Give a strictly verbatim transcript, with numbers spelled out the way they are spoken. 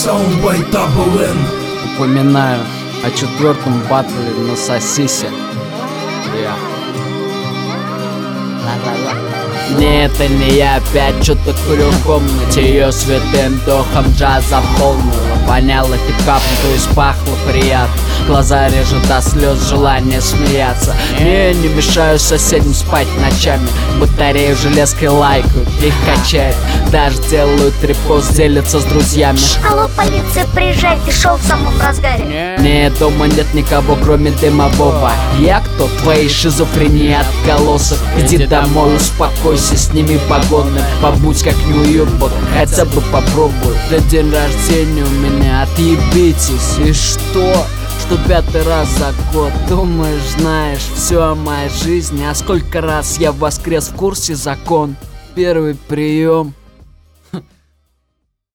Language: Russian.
Soundboy Double N. Упоминаю о четвертом баттле на Сосисе. Yeah. Не, это не я, опять что-то курю в комнате. Ее святым духом джаза полнуло. Воняло хип-хапом, то есть пахло приятно. Глаза режут до слез, желание смеяться. Не, не мешаю соседям спать ночами. Батарею железкой лайкают, их качает. Даже делают репост, делятся с друзьями. Алло, полиция, приезжай, ты шел в самом разгаре. Не, дома нет никого, кроме дымового. Я кто? Твои шизофрении отголосок. Иди домой, успокойся, сними погоны. Побудь как Нью-Йорк, хотя бы попробуй. Да день рождения у меня, отъебитесь. И что? Что пятый раз за год. Думаешь, знаешь все о моей жизни. А сколько раз я воскрес, в курсе закон. Первый прием.